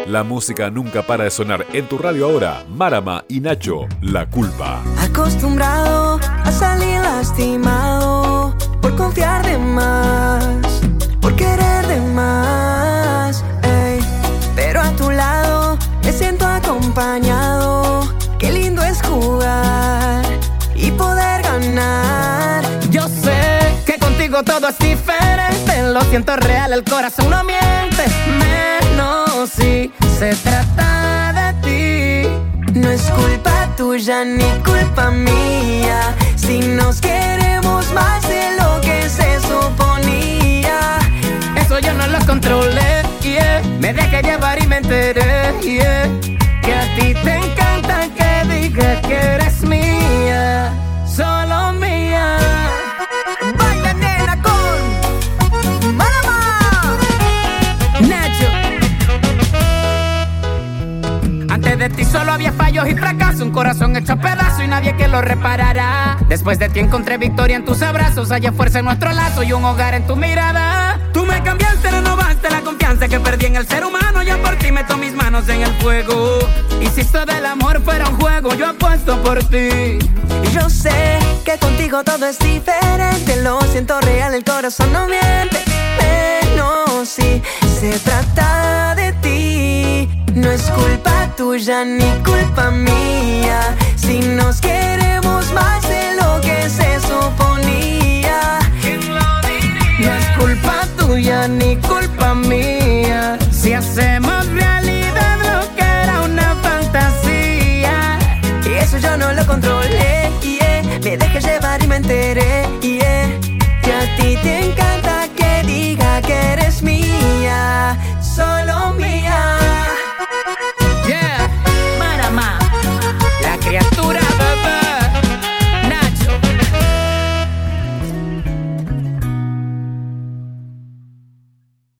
La música nunca para de sonar en tu radio ahora. Marama y Nacho, La Culpa. Acostumbrado a salir lastimado por confiar de más, por querer de más, ey. Pero a tu lado me siento acompañado. Qué lindo es jugar y poder ganar. Yo sé que contigo todo es diferente. Lo siento real, el corazón no miente. Menos si se trata de ti. No es culpa tuya ni culpa mía si nos queremos más de lo que se suponía. Eso yo no lo controlé, yeah. Me dejé llevar y me enteré, yeah. Que a ti te encanta que diga que eres mía, solo mía. Baila nena con Marama, Nacho. Antes de ti solo había fallos y fracasos, un corazón hecho pedazo y nadie que lo reparará. Después de ti encontré victoria en tus abrazos, hallé fuerza en nuestro lazo y un hogar en tu mirada. Tú me cambiaste, renovaste la confianza que perdí en el ser humano. Yo por ti meto mis manos en el fuego. Y si esto del amor fuera un juego, yo apuesto por ti. yo sé que contigo todo es diferente. Lo siento real, el corazón no miente. Pero si se trata de ti, no es culpa tuya ni culpa mía si nos queremos más de lo que se suponía. No es culpa tuya ni culpa mía si hacemos realidad lo que era una fantasía. Y eso yo no lo controlé, yeah. Me dejé llevar y me enteré, yeah. Que a ti te encanta